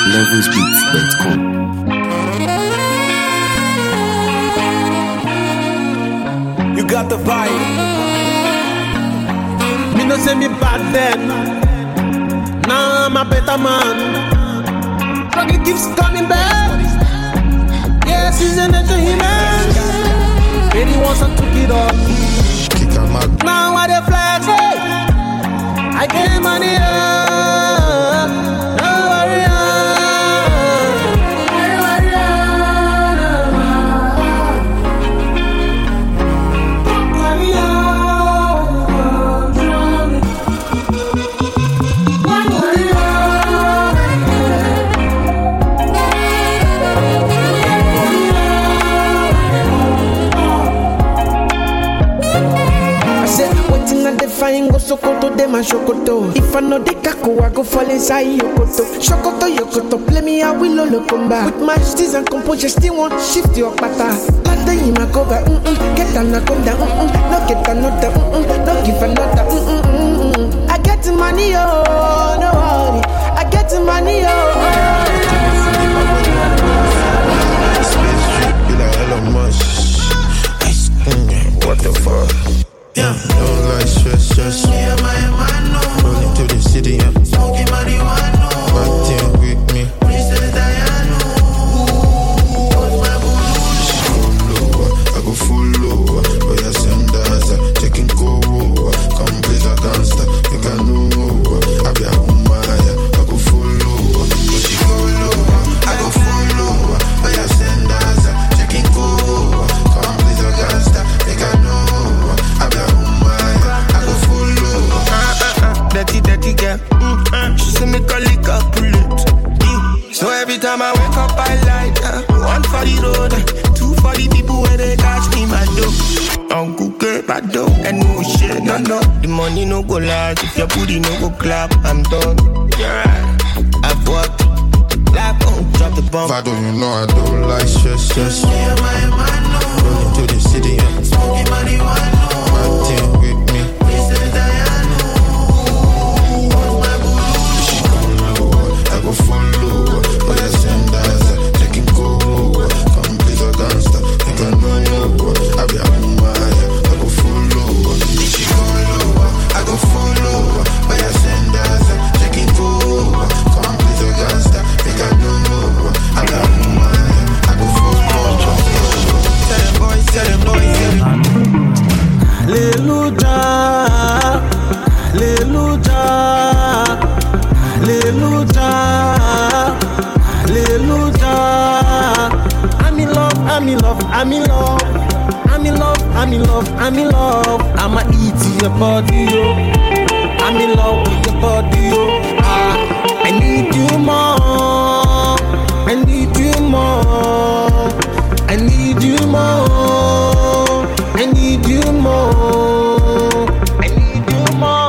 levelsbeats.com. You got the vibe. Me no say me bad then. Nah, I'm a better man. Lucky keeps coming back. Yes, he's an human. Baby wants to took it off. Now I dey flex, hey. I get money up. No worry Fine go Sokoto, dem a Shokoto. If I know the kako, I go fall inside Yokoto. Shokoto, Yokoto, play me a willow combat. With my steez and composure, still won't shift your pata. Lata in my cover, get anaconda, no get another, no give another, I get the money, oh, no worry. I get the money, oh. What the fuck? Yeah, don't like stress. Me and my man, no. Rolling to the city, yeah. Smoking marijuana. Partying with me. Princess Diana. What's my boo? I go full over. But I send us, taking cover. Come play the gangster. You can know. I be a woman, I go full over. But she go lower. I go full over. But I send us, taking cover. Come play the gangster. You can know. Dirty girl. She say me call it a bullet. So every time I wake up I like one for the road, two for the people where they catch me my dough. Uncle get my dough and no shit, no. The money no go large if your booty no go clap. I'm done. Yeah, I've worked. Life won't drop the bomb. If I don't, you know I don't like stress. Me and my man, no. Rolling to the city, yeah. Smoking marijuana. Partying with me. Princess Diana. I go follow, but I send us taking cover. Come play the gangster, you can know. I be a woman, I go follow. She go lower, I go follow, but I send us taking cover. Come play the gangster, you can know. I be a woman, I go follow. Tell them boys, Hallelujah, hallelujah. Hallelujah, hallelujah. I'm in love, I'm in love, I'm in love. I'm in love, I'm in love, I'm in love. I'ma eat your body, yo. I'm in love with your body, yo. I need you more. I need you more. I need you more. I need you more. I need you more.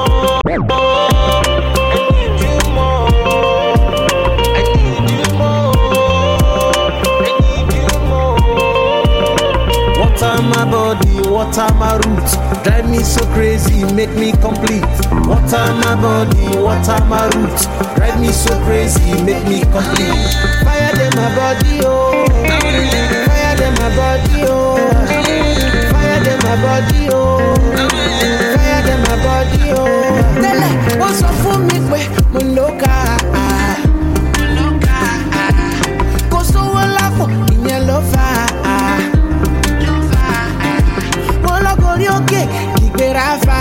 My body, water my roots, drive me so crazy, make me complete. Water my body, water my roots, drive me so crazy, make me complete. Fire them my body, oh. Fire them my body, oh. Fire them my body, oh. Fire them my body, oh. Tell what's up for me, Munoka. Go so well up in your lover. Okay, keep it Rafa.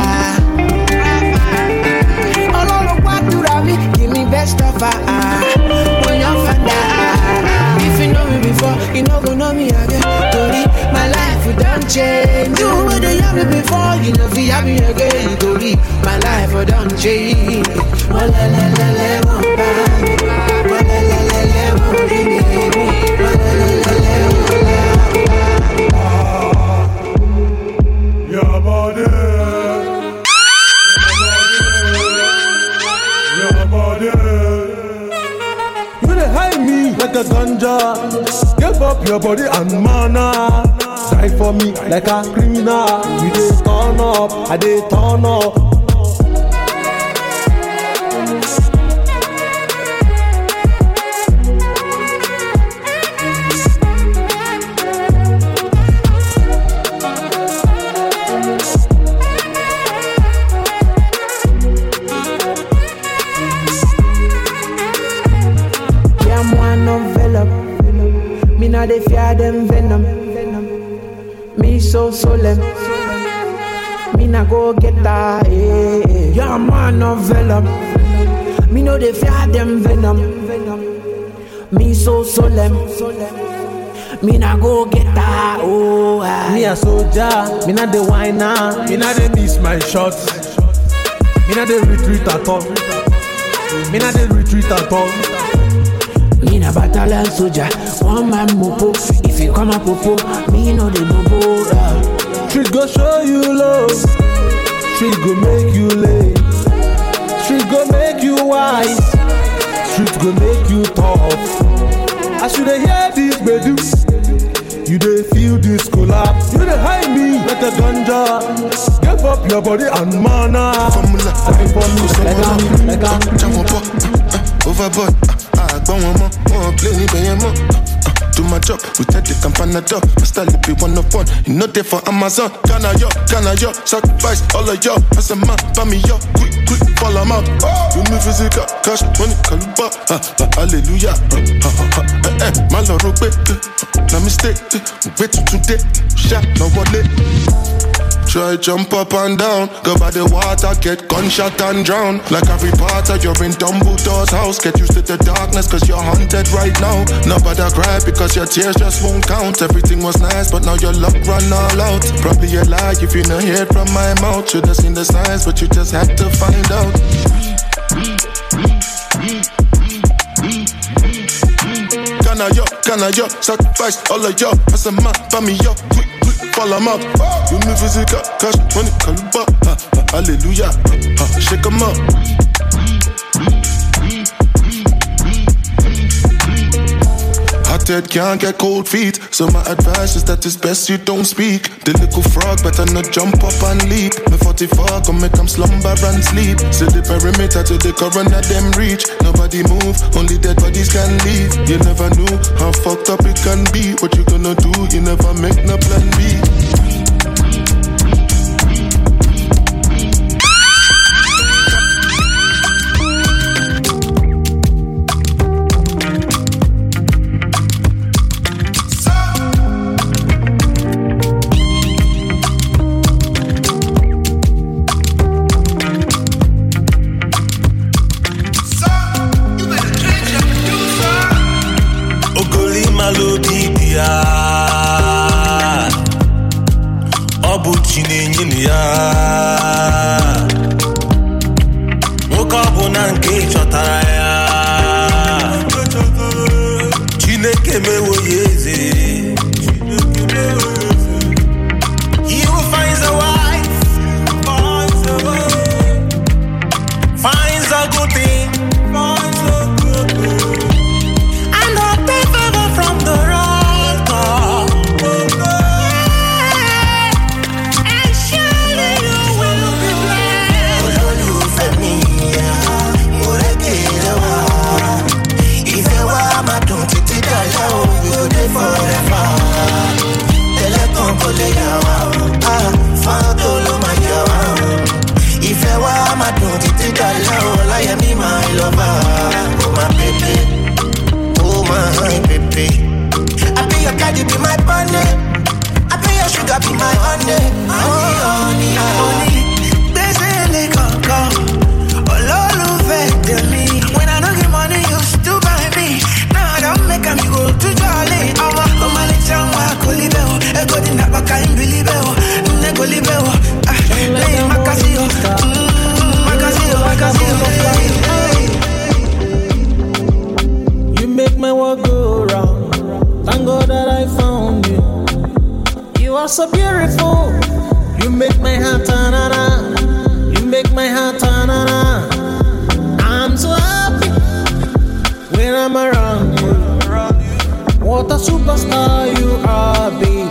All what do I mean? Give me best of her. When you're fanda. If you know me before, you know go know me again. Tori, my life will don't change. You were the yummy before, you know fi have me again. Tori, my life will don't change. Like a ganja, give up your body and mana. Die for me like a criminal. You dey turn up, I dey turn up. not the fear them venom. Me so solemn. Me not go get that. You're a man of venom. Me know the fear them venom. Me so solemn. Me not go get that. Me a soldier. Me not the whiner. Me not the miss my shots. Me not the retreat at all. Me not the retreat at all. Me na battle soldier. One man mopo. If you come a popo, me know the bobo. Street go show you love. Street go make you late. Street go make you wise. Street go make you tough. As you dey hear this bedu, you dey feel this collapse. You dey hide me like a ganja. Give up your body and mana. Formula, jump up, overboard. I go one more, play ni be more. Do my job, we take the campana door. My style it be 101, you know they for Amazon. Can I yo, sacrifice all of yo. As a man, buy me yo, quick, follow up. You me physical, cash, money, kaluba. Hallelujah. My lord, no mistake. Wait to today, shot, no wallet. Try jump up and down, go by the water, get gunshot and drown. Like Harry Potter, you're in Dumbledore's house. Get used to the darkness, cause you're haunted right now. Nobody cry because your tears just won't count. Everything was nice, but now your luck run all out. Probably a lie if you not hear it from my mouth. Should've seen the signs, but you just had to find out. Can I yo, sacrifice all of yo. As a man, buy me yo, quick, follow up. You me physical, cash, money, kaluba. Hallelujah, shake 'em up. Hot head can't get cold feet, so my advice is that it's best you don't speak. The little frog better not jump up and leap. My 44 gon' make 'em slumber and sleep. Say the perimeter to the coroner them reach. Nobody move, only dead bodies can leave. You never knew how fucked up it can be. What you gonna do? You never make no plan B. You make my world go round. Thank God that I found you. You are so beautiful. You make my heart ta-na-na. You make my heart ta-na-na. I'm so happy when I'm around you. What a superstar you are, babe.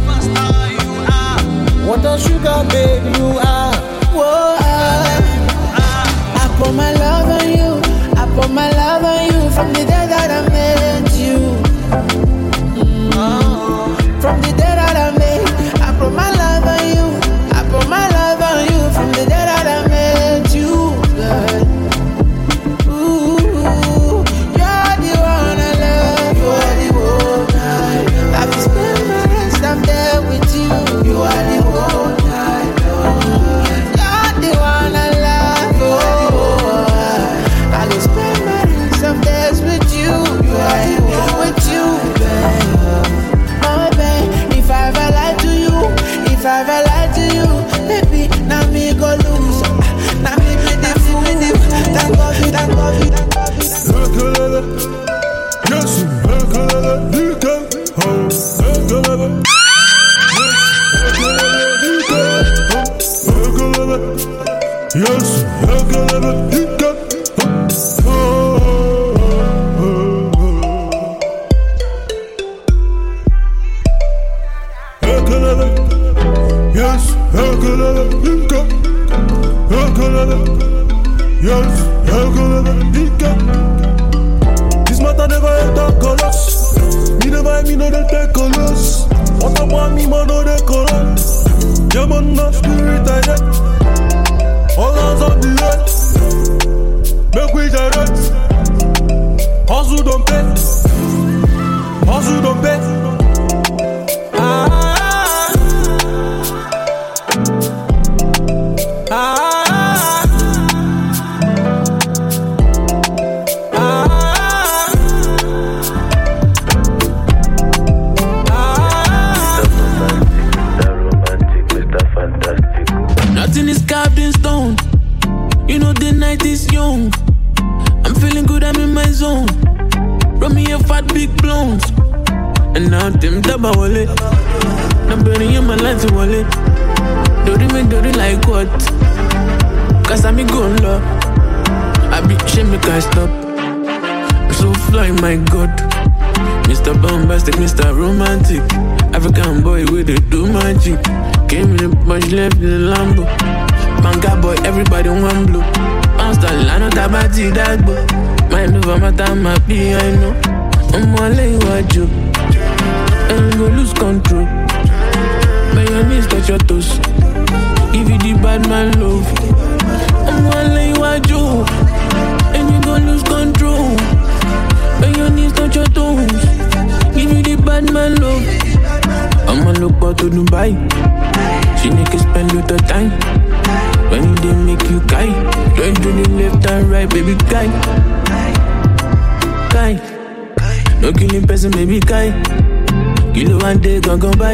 What a sugar babe you are. Whoa, I put my love on you. I put my love on you from the day that I met you. From the day that I met, I put my love on you. I put my love on you from the day that I met you, girl. Ooh, you're the one I love. You're the one I girls, you go big girl. This matter never enter colors. Me never, me no dey take colors. What about me, man, no dey color. Yeah, man, no spirit I get. All hands on the head. Make we direct. Hustle don't pay. Hustle don't pay. Nothing is carved in stone. You know the night is young. I'm feeling good, I'm in my zone. Run me a fat big blonde. And now them daba wallet. I'm burning in my life to wallet. Dirty like what? Cause I'm a good love. I be shame make I stop. I'm so fly, my God. Mr. Bombastic, Mr. Romantic. African boy with the do magic. Came in a bunch, left in the Lambo. Manga boy, everybody want blue. Bounce the line of Tabati, that boy. Mind over my time, my P, I know. I'm gonna lay what you. And you go lose control. By your knees, touch your toes. Give you the bad man love. I'm gonna lay what you. And you go lose control. By your knees, touch your toes. Give you the bad man love. I'ma look out to Dubai. She niggas spend with the time. When they make you guy, join to the left and right, baby guy. Guy, no killing person, baby guy. Kilo one day gon' by.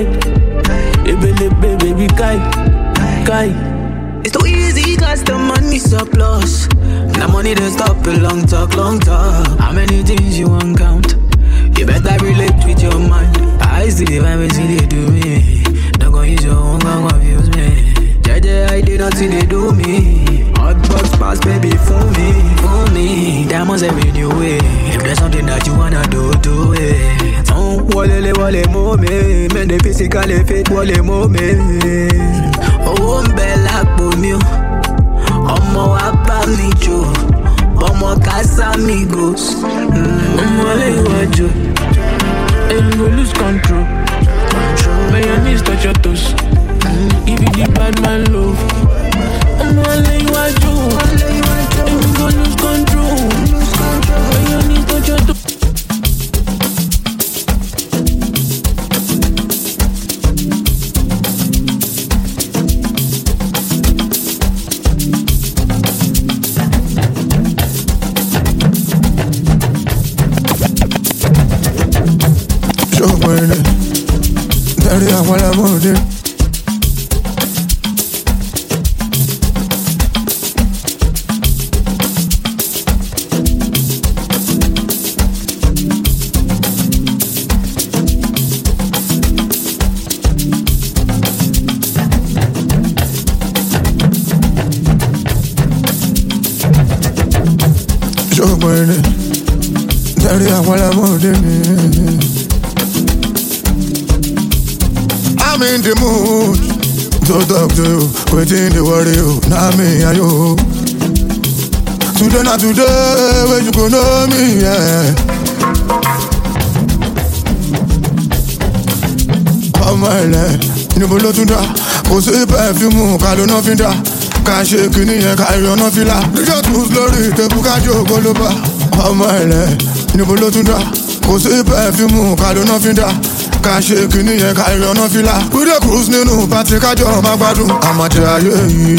Baby guy, guy. It's too easy cause the money surplus. The money don't stop a long talk. How many things you won't count? You better relate with your mind. I see the vibe, see they do me. Don't go use your own, gon' confuse me. I did not see they do me. Hot box pass, baby, for me. Diamonds every new way. If there's something that you wanna do it. Wale mo me. Men the physically fit, wale mo me. Oh, bella pomio. Omo apa mi jo. Omo casamigos. Wale wajo. And you go lose control. By your knees, touch your toes. Give you the bad man love. I'm gonna lay you at you. And you gon' lose control. When you need to touch your I'm in the mood to talk to you, waiting to worry you, not me and you. Today not today, when you go know me, yeah. Oh my life, you know to da, go say perfume, calo no finda, can't shake ni e carry on no fila. You just too slowly, te buka jo go loba. Oh my life, you know to da, go say perfume, calo no finda. Can't shake ni e carry on no fila. We dey cruise nínú party kájọ má gbádùn. Àmàjẹ ayé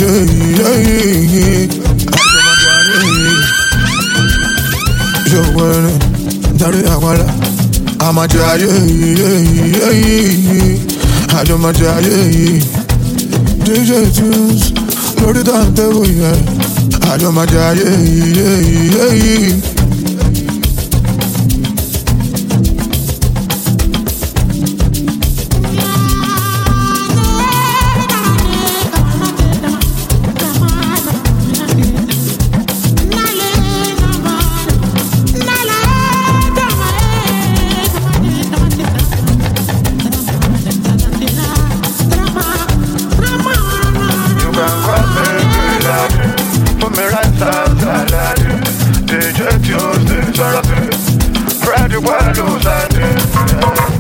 ṣòwò ẹni darí àpárá. Àmàjẹ ayé àjọmàjẹ ayé DJ Tunes lórí tàǹtẹ̀wò yẹn. Àjọmàjẹ ayé. For me right outside. Tuesday, Saturday, Friday, Friday, Saturday.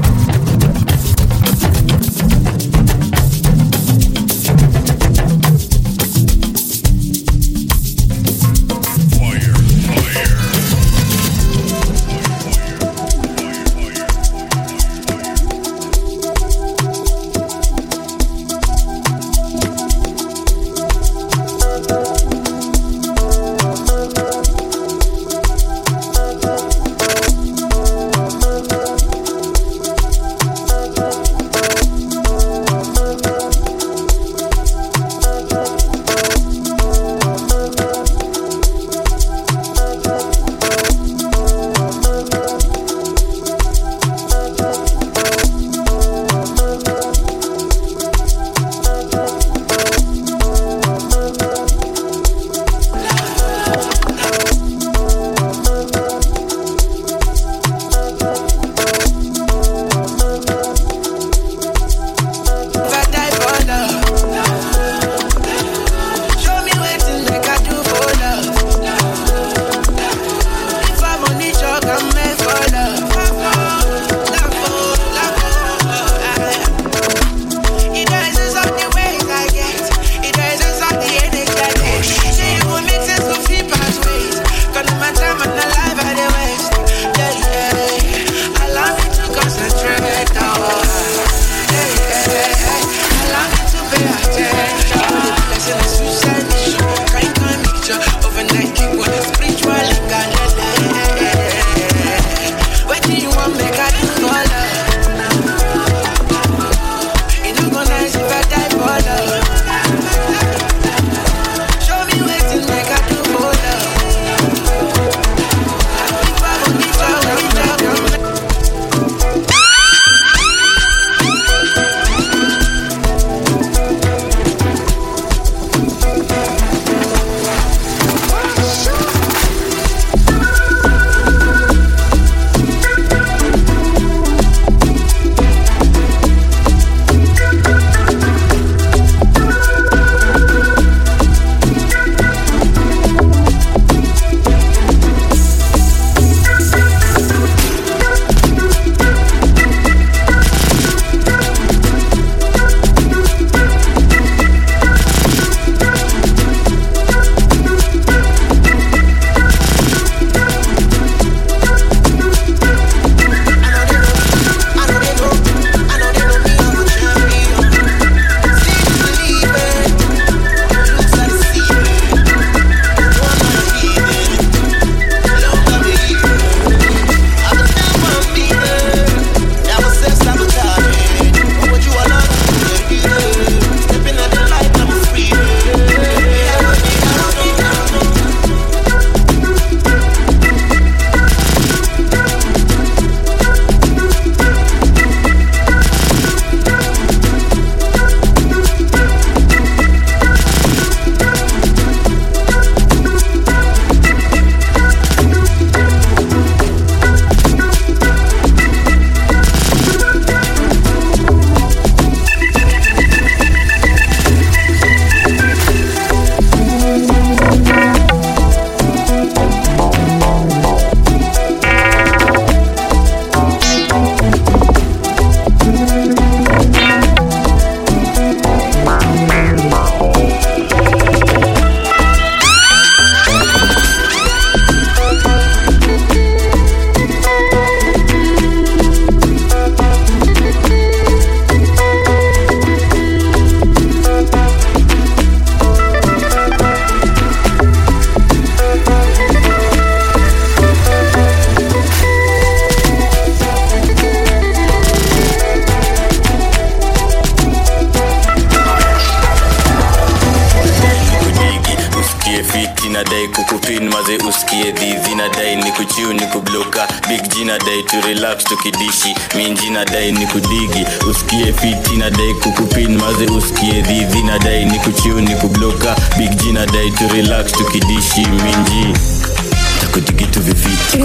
nadai kukupin maze usikie dhizi nadai nikuchiu nikubloka big G nadai to relax tukidishi minji nadai nikudigi usikie fiti nadai kukupin maze usikie dhizi nadai nikuchiu nikubloka big G nadai to relax tukidishi minji takudigi tu viviti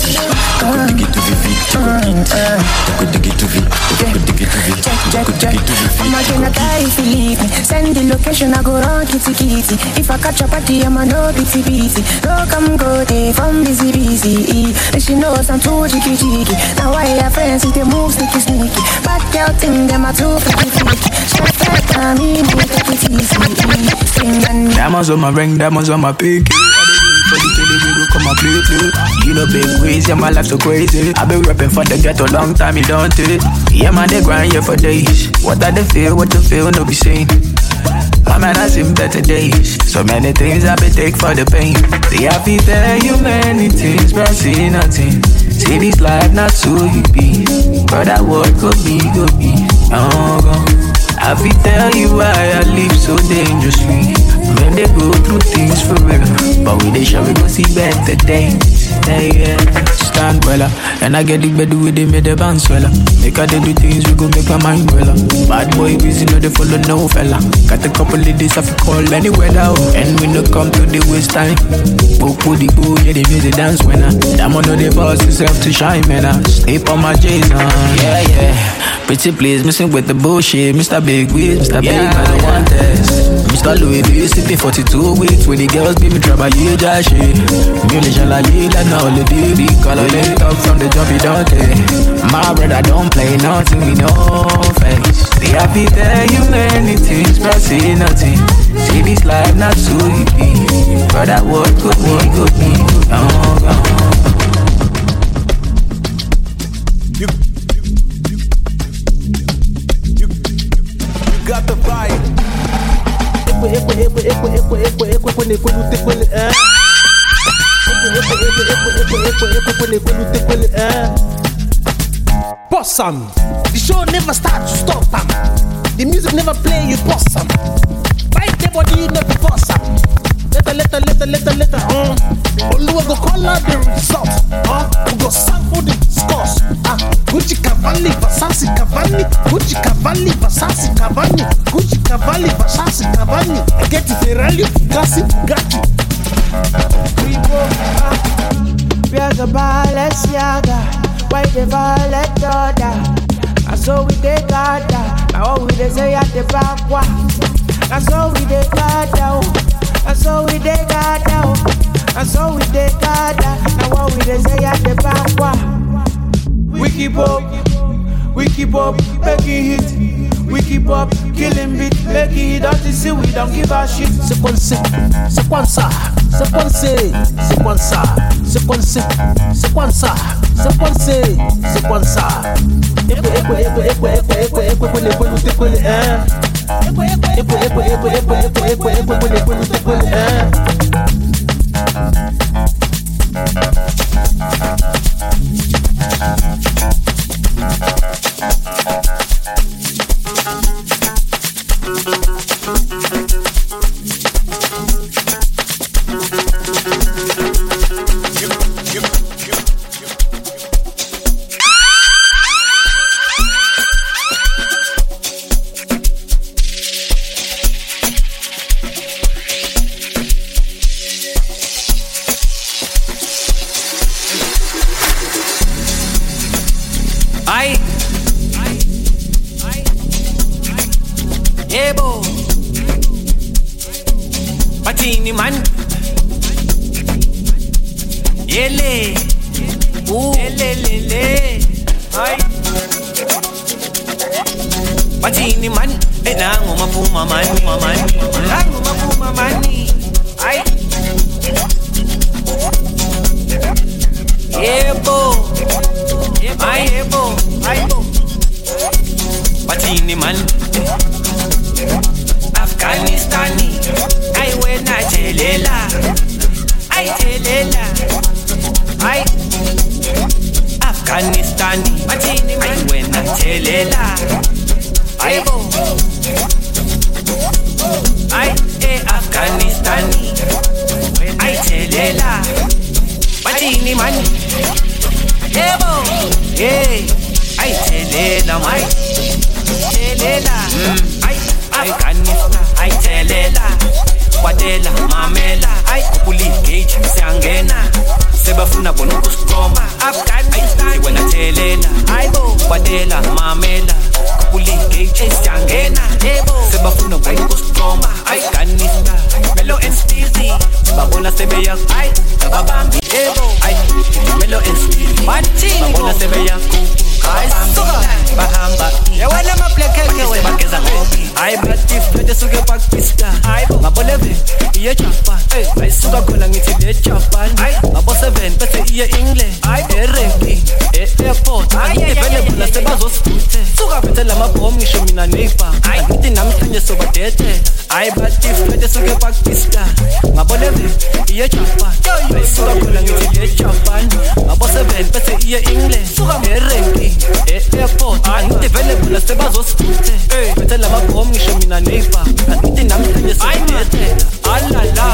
takudigi tu viviti takudigi tu viviti I'ma die if you leave me. Send the location, I go run kitty kitty. If I catch a party, I'ma no bitty bitty. No come go day from busy. And she knows I'm too cheeky. Now why her friends if they move sneaky. Bad girl think them are too freaky. Just like me, take it easy. Sing and diamonds on my ring, diamonds on my pinky. For the kitty, we go come and play. You know big ways, yeah, my life so crazy. I been rapping for the ghetto long time, you don't take. Yeah, man, they grind here for days. What I they feel, what you feel, no be saying. My man, I seen better days. So many things I been take for the pain. See, I feel tell you many things, but see nothing. See this life not so you be. But that word could be. I feel tell you why I live so dangerously. When they go through things for real, but we they sure we go see better days. Yeah. Stand well, and I get the bed with them, make the bounce well. Make her do things, we go make my mind well. Bad boy busy, know they follow no fella. Got a couple of days I call any weather, and we no come to the waste time. Book with the go, yeah, the music dance when that man know they boss yourself to shine, man. Sleep on my J's, yeah. Pretty please, missing with the bullshit, Mr. Big Wiz, Mr. Big, I don't want this. Mr. Louis V, sleeping 42 weeks. When the girls be me trouble, you just shit. Music shall I lead, like now the baby. Color late up from the jump, you don't take. My brother don't play nothing, we no face. They happy tell you many things, but say nothing. See this life not so easy. But that word could be. You got the vibe. Boss Sam, the show never start, you stop Sam. The music never play, you boss Sam. Right there, body, you never boss Sam. Later. Oluwa go call out the results. We go sample the scores. Gucci Cavalli, Versace Cavani. Gucci Cavalli, Versace Cavani. Gucci Cavalli, Versace Cavani. I get the Ferrari, Gassi, Gatti. We go Piazza Balenciaga. Why the Valet order? I saw we dey gada. Now we dey say at the back. I saw we dey gada. I saw we dey gada. I saw we dey gada. Now we dey say at the back. We keep up, making hit. We keep up, killing beat, making it out to see we don't give a shit. Sequence. Ebo Patini man Yele Lele Ay Patini man Enango mapuma man Enango mapuma man Ay Ebo Ay Ebo Patini man Afghanistani, I went I telela, I Afghanistani, I went I telela, I Afghanistani, I telela, Batini man, hey, I telela, my telela, I telela, Wadela, Mamela, I Kuli Gage, Sangena, Sebafuna Bonukuskoma, Afghanistan, when I telela, I Wadela, Mamela, Kuli Gage, Sangena, Sebafuna Bonukuskoma, Afghanistan, Melo and Steezy, Babola Sebeya, I Babam, babona sebeya bahamba yewena maplekeke wena bageza ngobi hayi batif bete suke pakista ngabole ve iye Japan ayisuka khona ngithi le Japan ngabo 7 bese iye England erenki airport available sebazosiputhe suka bethe lamabhomu ngisho mina nefa ngithi namhlanje sobadete hayi batif bete suke pakista ngabole ve iye Japan ayisuka khona ngithi le Japan ngabo 7 bese iye England erenki airport ngithi available sebazosiputhe bethe lamabhomu ngisho mina nefa ngithi namhlanje sobadete alala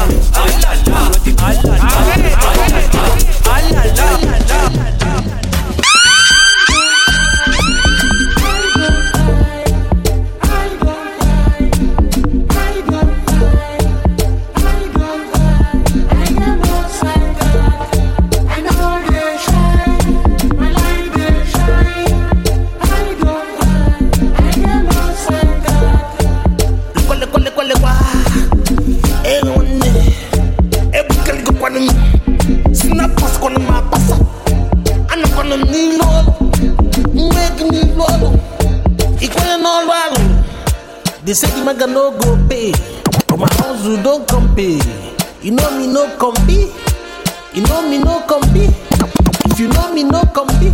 They say the maga no go pay, but my house you don't come pay. You know me no compete. You know me no compete. If you know me no compete.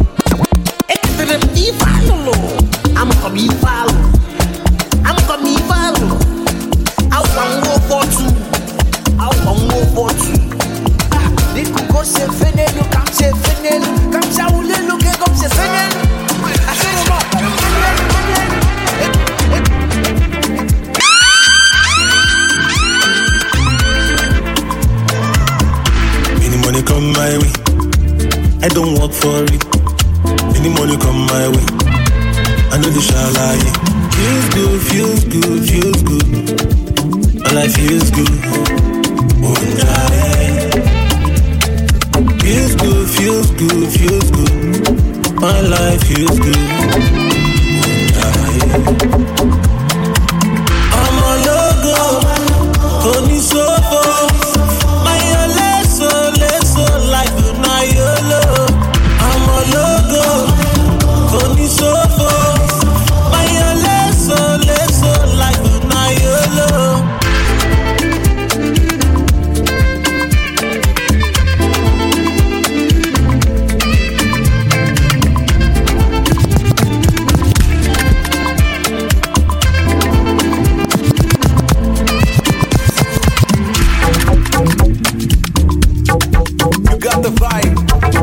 I'm coming follow. I'm coming follow. I want go for two. I want go for two. They could go say fenel, you come say fenel, come say ule look come say fenel. I say no more. Money come my way, I don't work for it. Any money come my way, I know the shalaye. Feels good, feels good, feels good. My life feels good. Oh, feels good, feels good, feels good. My life feels good. I'm a logo, only so far. I'm a logo, only so far. My lesson, life of my yolo. You got the vibe.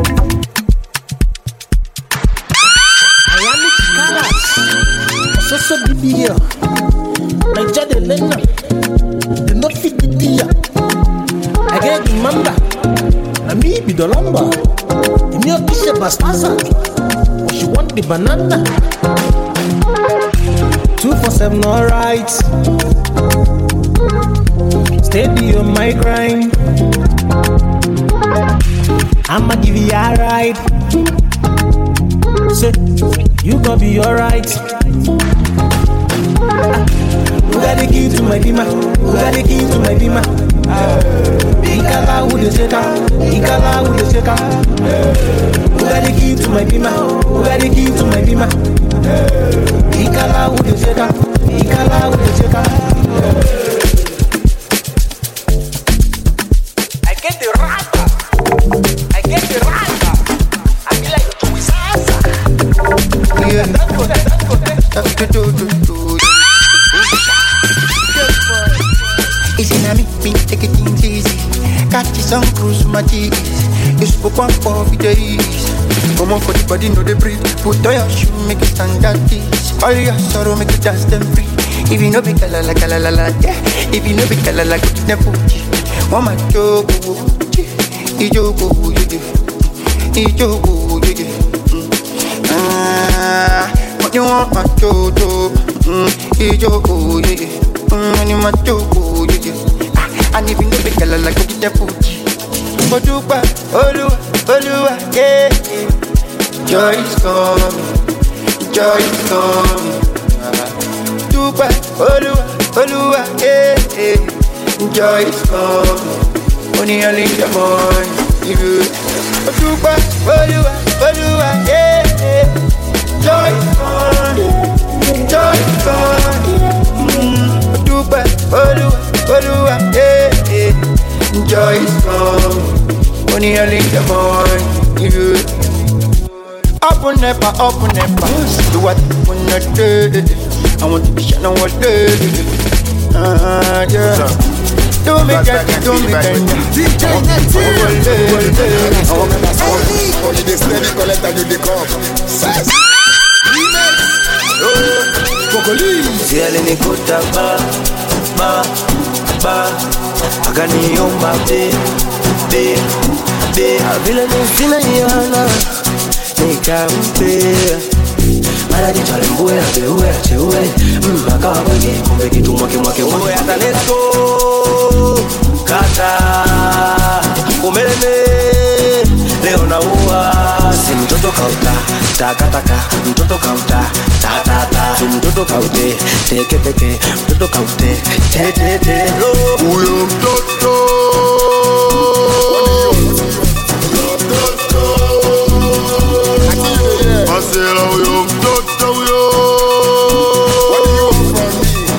So baby here, Naija the lena, the not fit the dear. I get the mamba, na me be the lumber. The milk is a bastaza, but she want the banana. 247 alright. Steady on my grind. I'ma give you a ride. Say, you gon' be alright. Who got the key to my bima? Who got the key to my bima? Ikala who the shaker? Ikala who the shaker? Who got the key to my bima? Who got the key to my bima? Ikala who the shaker? Ikala who the shaker? I get the rata. I get the rata. I feel like a Sasa. Yeah, that's good. Easy na me, take it easy. Catch some cruise my cheese. You spoke one for days. Come on for the body, no they breathe. Put on your shoe, make it stand at this. All your sorrow, make it dance them free. If you know be kalala, yeah. If you know be kalala, go to the poochie. Mama jogo, ijogo, what you want, my jojo? Ijogo, when you my jogo, and if you know be kalala, go to the poochie. But you back, Oluwa, yeah. Joy is coming. Dupa, Oluwa, yeah. Joy is coming. Only a little more. Dupa, Oluwa, the morning. Yeah. Up on never. Do what you wanna do. I want to be shining all day. Yeah. Don't make that. DJ only the steady collect and you the cup. Ziele ni kuta ba Agani yomba be Avile nufina yana Nika mpe Mara di chale mbuwe bewe chewe Makawa bage kumbe kitu mwake Uwe hata let's go Kata Umeleme Leo na uwa Si mtoto kauta Taka Mtoto kauta Ta Mtoto kaute Teke Mtoto kaute Te Uyo mtoto Masela uyo mtoto uyo. What do you want from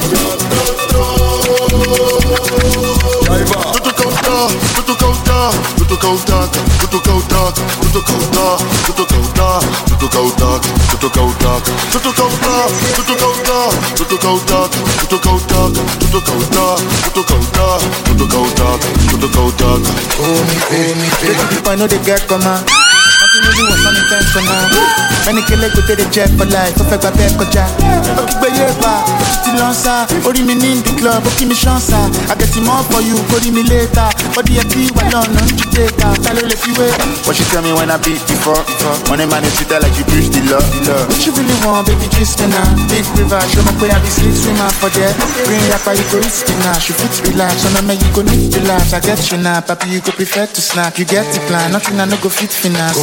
I know they get come on. Nothing really was unintentional. Many kill it, go to the jet for life. So fake back, koja. Okay, baby, still on sa. Ori me in the club, okay me chance. I get him more for you, call me later. But the tea, well on, you take her. Tell her if you wait. What she tell me when I beat before? When a man is treat her like you preach the love. What you really want, baby, just me now. Big river, show my way, I be sleep swimmer for that. Green rapper, you go risky now. She fits relax, on a man, you go need to laugh. I get you now, papi, you go prefer to snack. You get the plan, nothing I no go fit finance.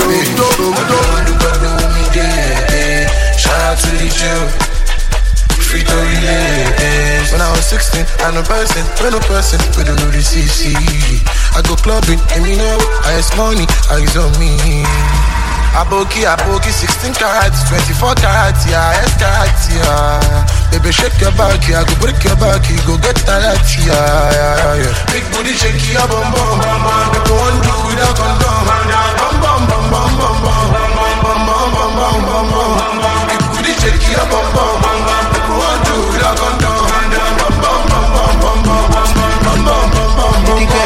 Shout out to the Jew. Free to relate. When I was 16, I'm a person, when a person, we don't know the CC. I go clubbing, and me know, I ask money, eyes on me. Aboki, 16 carats, 24 carats, yeah, S carats, yeah. Baby, shake your back, yeah, go break your back, you go get that, yeah. Big booty, shake your bum bum, people want to do without condom. Bum bum bum bum bum bum, bum bum bum bum bum. Big booty, shake your bum bum, people want to do without condom. Bum bum bum bum bum bum, bum bum bum bum.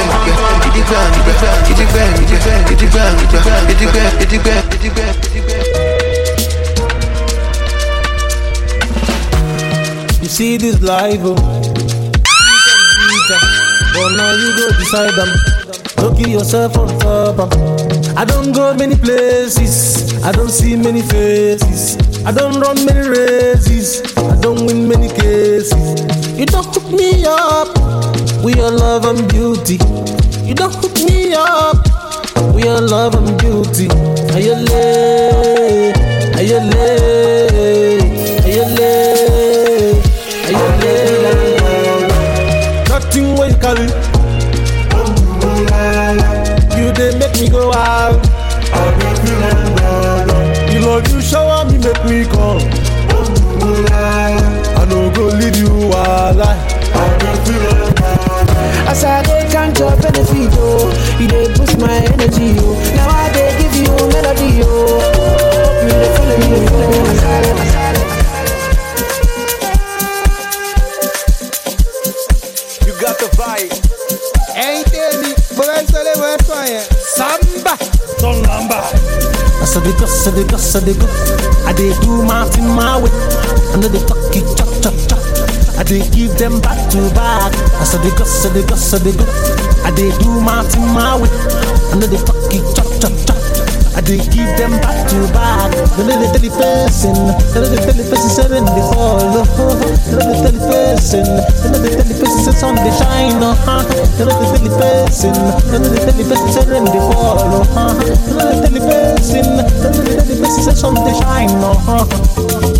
You see this life, oh. But now you go decide them. Look at yourself on top. I don't go many places. I don't see many faces. I don't run many races. I don't win many cases. You don't hook me up with your love and beauty. You don't hook me up with your love and beauty. Ayole, ayole, ayole, ayole. Nothing when you carry. You they make me go out. You love you shower me make me come. I no go lead you alive. As I dey count your benefit, oh, you dey boost my energy, oh. Now I dey give you melody, oh. You dey follow me. You got the vibe. Ain't any, but I say they were fire. Samba, don't lamba. I said they go. I dey do my thing my way. I know they talk it chop. I dey give them back to back. I said they go. I dey do my thing my way. I know they talk it chop. I dey give them back to back. They know they tell the person. They know they tell the person say when they follow. They know they tell the person. They know they tell the person say sun they shine. They know they tell the person. They know they tell the person say when they follow. They know they tell the person. They know they tell the person say sun they shine.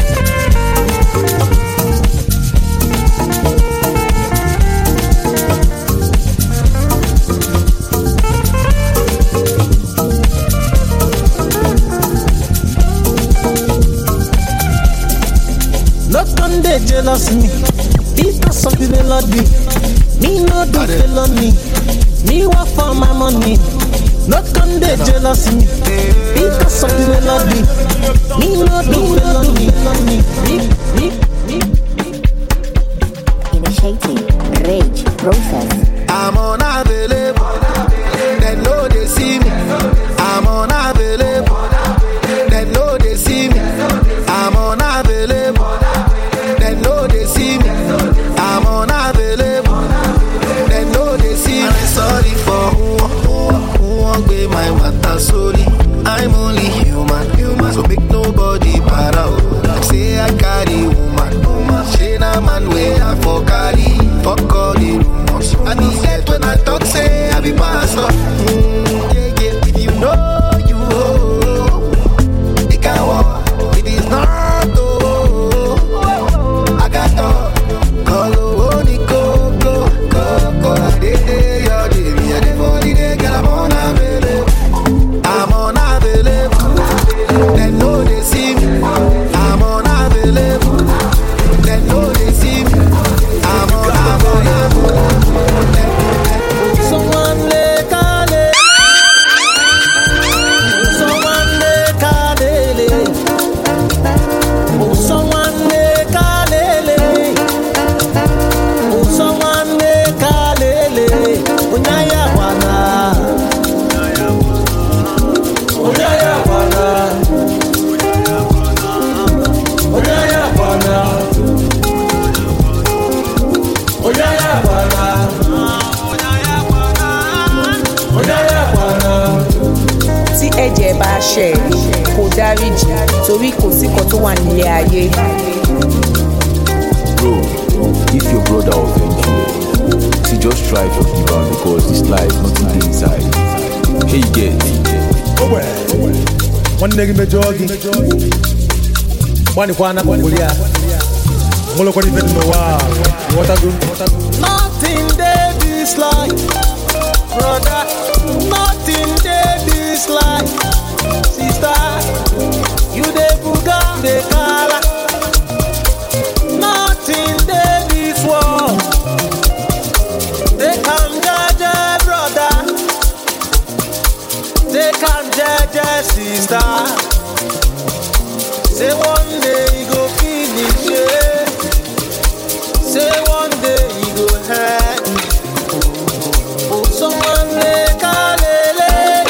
They jealous me because of the melody. Me no do felony. Me work for my money. Not come they jealous me because of the melody. Me not do felony. Initiating rage process. I'm unavailable. They know they see me. I'm unavailable. They know they see me. I'm unavailable. They know they see me. I'm unavailable. They know they see me. I'm sorry for who won't be my matter. Sorry, I'm only human. So make nobody para. Say I carry woman. Say na man where I for carry. Fuck all the rumors. I be dead when I talk. Say I be pastor. If you know you it can walk. It is not I got to call the go. They your day, me a day for the day, girl. I'm unavailable. They know they see me. I'm unavailable. They know they see me. I'm unavailable. Someone they call it. Someone they call it. Oh, someone they call it. Oh, someone they call it. Unaya wana. Unaya wana. Unaya wana. Unaya wana. Tí ẹ̀jẹ̀ bá ṣẹ̀ kò dáríjì torí kò sí kan tó wà nílé ayé. Bro, if your brother offend you, see just try forgive am because this life nothing dey inside. Hey you get. One nigga me jogging. One kwana kulia. Ngolo kwa nipe tumewa. What a good. Nothing dey this life, brother. Nothing dey this life, sister. You dey buga, dey kala. Nothing dey this world. They come judge, brother. They come judge, sister. Say one day you go finish it. Say one day you go hurt. Oh, someone they call it.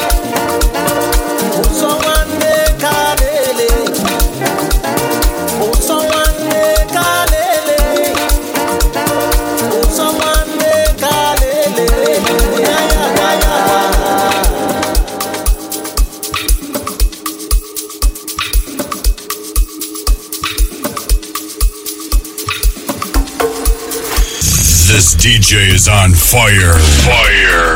Oh, someone they call it. Oh, someone they call it. Oh, someone they call it. Yeah. This DJ is on fire. Fire.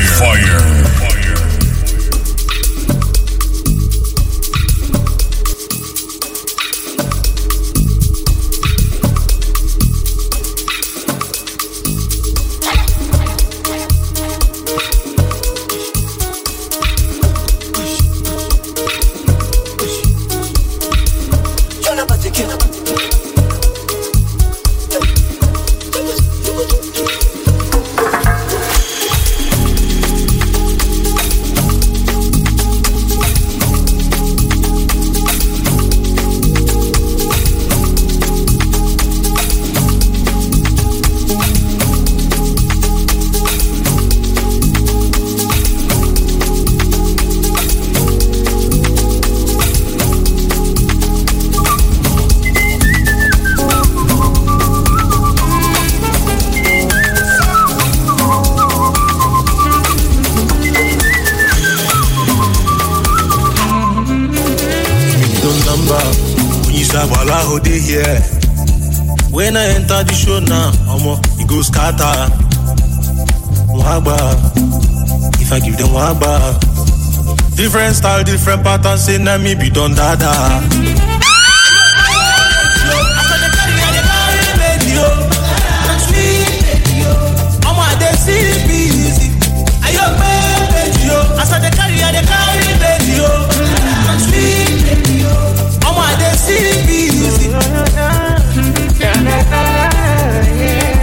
When I enter the show now, it goes scatter. Wagba, if I give them wagba. Different style, different pattern, say na me be done dada.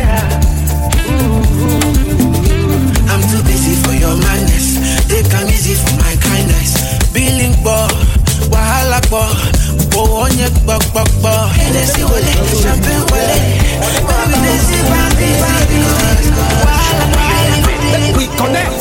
I'm too busy for your madness. Take am easy Hennessy wale, champagne wale. Baby, they say baby, Let we connect.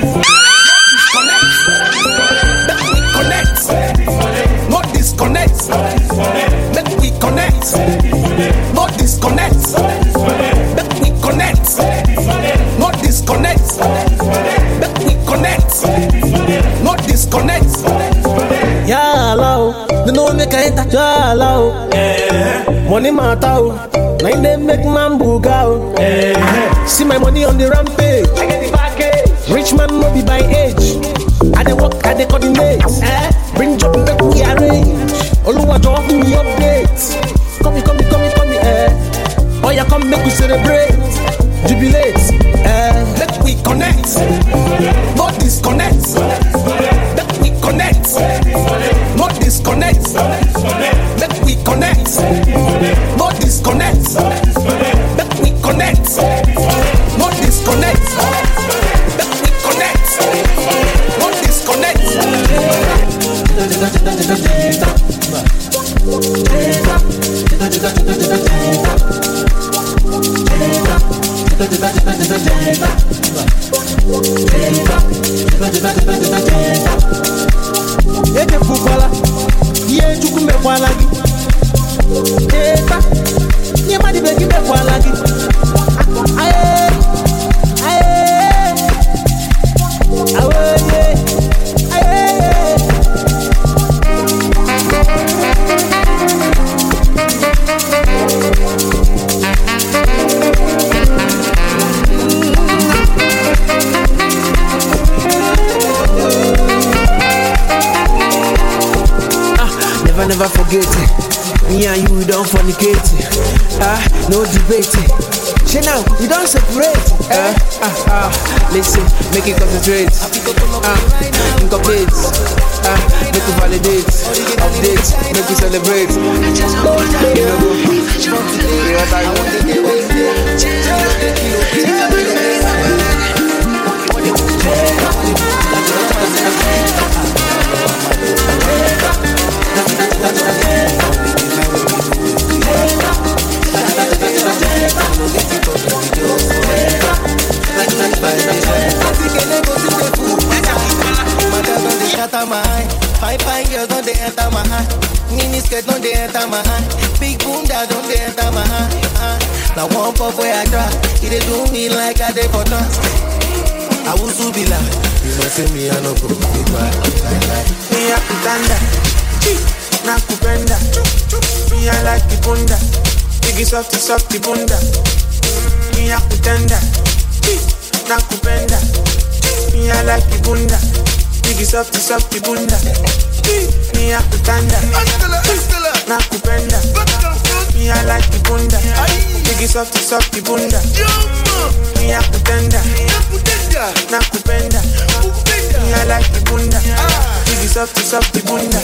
No disconnect. Let we connect. No disconnect. Let we connect. No disconnect. Let we connect. No disconnect. Yeah, hello. The no make I enter. Yeah, hello. Money matter. Now they make man booga. See my money on the rampage. I get the package. Rich man no be by age. I dey work, I dey coordinate. Bring job, make we arrange. Oluwa drop me updates. Come me. Oh yeah, come make we celebrate, jubilate. Let we connect. No disconnect. Let we connect. No disconnect. Let we connect. No disconnect. Let we connect. No disconnect. Let we connect. No disconnect. Eke fufala, ye chuku me kwalagi. Eka, ye madi begi me kwalagi. Aye, Never forget it. Me and you don't fornicate it. No debate it. She now, you don't separate. Listen, make it concentrate. Incomplete. Make it validate. Update, make it celebrate. Fine girls don't they enter my hand. Mini skirt don't they enter my hand. Big bunda don't they enter my hand. Now one pop where I try, it do me like I did for dance. I will so be like, you know see me I no go goodbye. Me a kutanda, na kupenda. Me I like the bunda, biggie soft the bunda. Me a kutanda, na kupenda. Me I like the bunda. Biggie soft the bunda. Me a kutanda, na kupenda. Me I like the bunda. Biggie soft the bunda. Me a kutanda, na kupenda. Me I like the bunda. Biggie soft the bunda.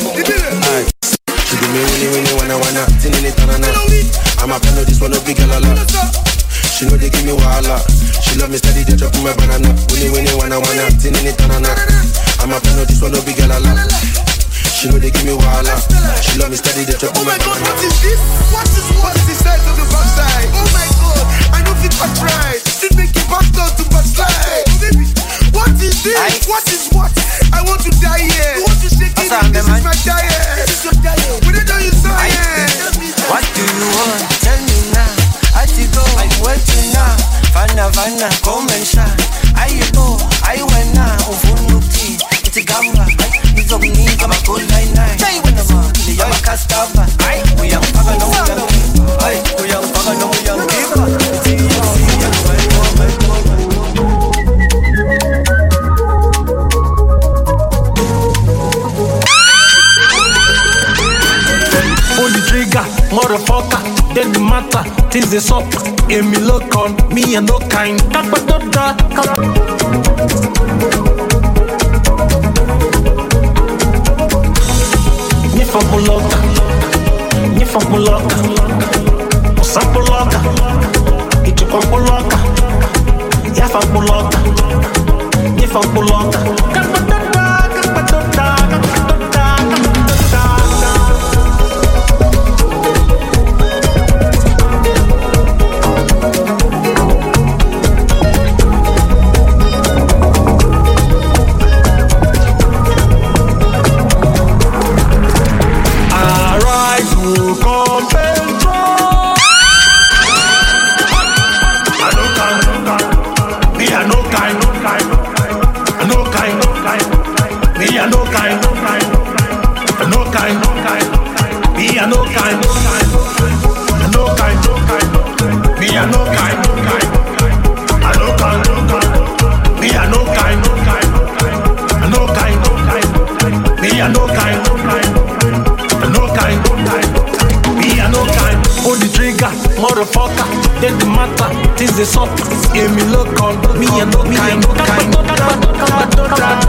She do me when you wanna tin in it tanana. I'm a fan of this one of big galala. She know they give me wahala. She love me steady, they drop my banana. When you wanna tin in it tanana. I'm a fan of this one of big galala. She know they give me wahala. She love me steady, they drop my banana. What is this? What is the size of the backside? Oh my god, I know fit back right. It make it back down to backslide. What is this? What is what? I want to die here. You want to shake it? This is my diet. This is your diet. We don't know you science. What do you want? Tell me now. I go, I'm waiting now. Fana, come and shine. I go, I went now. Ufunuki, it's a gamba. It's a me, I'm a good line. Say when I'm on, I'm a castava. We are Pagano, we are Pagano, we are Pull the trigger, motherfucker. Then the matter, things they suck. Give me look on, me and no kind. Nifa muloka, Osa muloka, Ichukwa muloka, Yafa muloka, Nifa muloka. no kind, no kind, no kind, no kind. Me a no kind, no kind, no kind, no kind. Me a no kind, no kind, a no kind, no kind. Me a no kind, no kind, no kind, no kind. Me a no kind, no kind, no kind, no kind. Me a no kind. Pull the trigger, motherfucker. Then the matter, things they suffer. Give me look on me a no kind, no kind, no kind, no kind.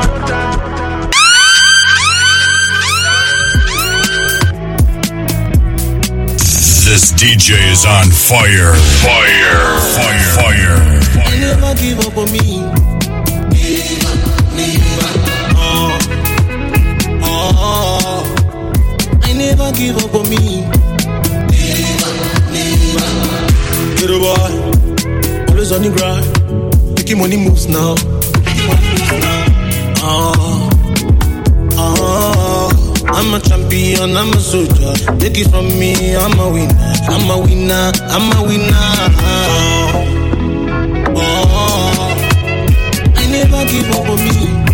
This DJ is on fire. Fire. Fire. Fire. I never give up on me. I never give up on me. Little boy, always on the grind. Making money moves now. I'm a champion, I'm a soldier. Take it from me, I'm a winner. I'm a winner, I'm a winner. I never give up on me.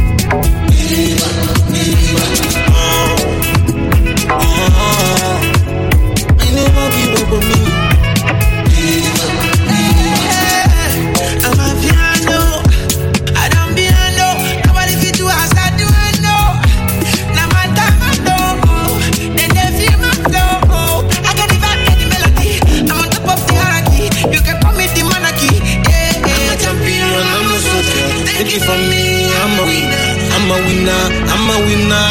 I never give up on me. I'm a piano. I don't piano. Nobody fit do as I do. I know. Now my time I know. Then they feel my flow. I get the vibe, get the melody. I'm on top of the hierarchy. You can call me the monarchy. Yeah, I'm a champion. I'm a soldier. Take it from me. I'm a winner. I'm a winner. I'm a winner.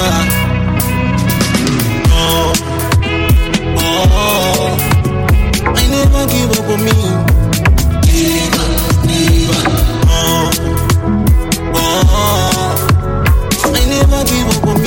I never give up on me. I never give up on me.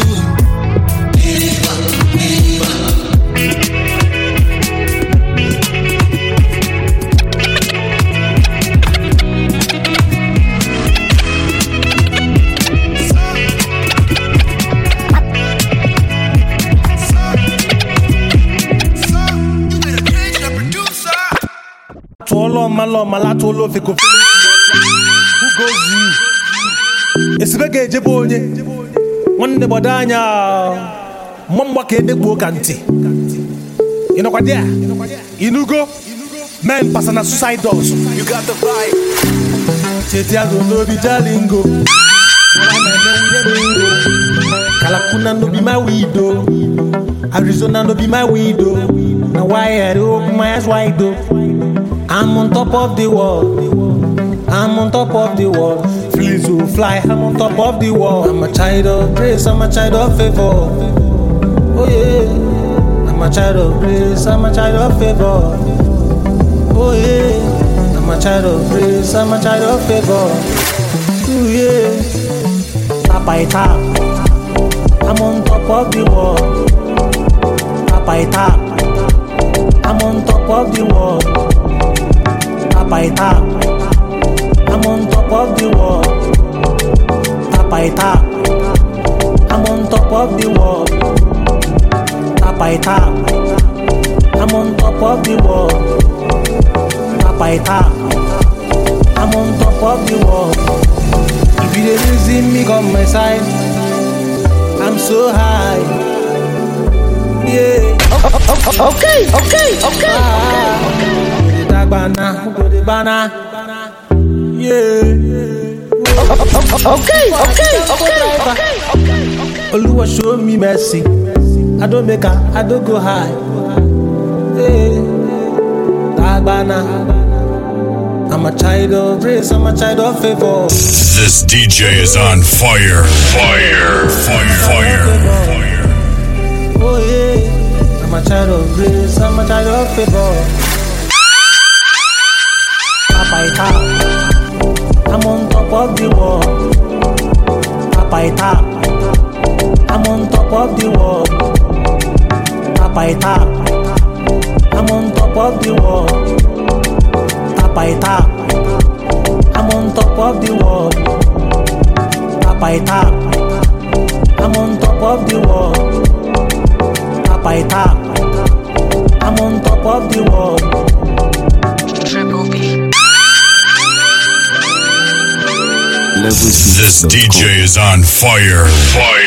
Malatolo fiko who goes you? It's bege jebonye. One de bodanya. Mamba ke de bokanti. You know what there? Inugo. Men passing a suicide doors. You got the vibe. Chetiago no be jalingo. Kalakuna no be my widow. Arizona no be my widow. Now why I open my eyes wide though? I'm on top of the world. I'm on top of the world. Fleas will fly. I'm on top of the world. I'm a child of grace. I'm a child of favor. Oh yeah. I'm a child of grace. I'm a child of favor. Oh yeah. I'm a child of grace. I'm a child of favor. Oh yeah. Tap by tap. I'm on top of the world. Tap by tap. I'm on top of the world. Tap by tap. I'm on top of the world. Tap by tap. I'm on top of the world. Tap by tap. I'm on top of the world. Tap by tap. I'm on top of the world. If you didn't see me on my side, I'm so high. Yeah. Okay. Go the banana. Yeah. Okay. Oluwa show me mercy. I don't make her, I don't go high. Hey. Tagbana. I'm a child of grace, I'm a child of favor. This DJ is on fire. Fire. Oh yeah. I'm a child of grace, I'm a child of favor. Tap by tap. I'm on top of the world. Tap by tap. I'm on top of the world. Tap by tap. I'm on top of the world. Tap by tap. I'm on top of the world. Tap by tap. I'm on top of the world. Tap by tap. I'm on top of the world. Triple B. This DJ is on fire. Fire.